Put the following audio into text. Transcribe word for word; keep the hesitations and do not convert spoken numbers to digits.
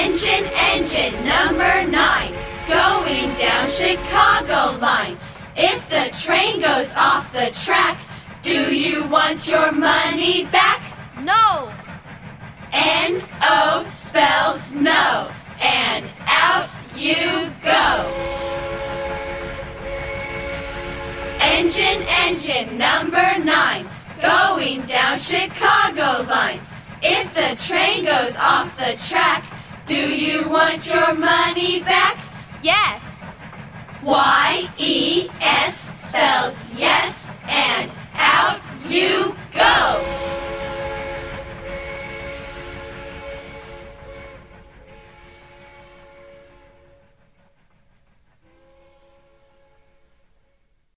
Engine, engine, number nine, going down Chicago line. If the train goes off the track, do you want your money back? No. N O spells no, and out you go. Engine, engine, number nine, going down Chicago line. If the train goes off the track, do you want your money back? Yes. Y E S spells yes.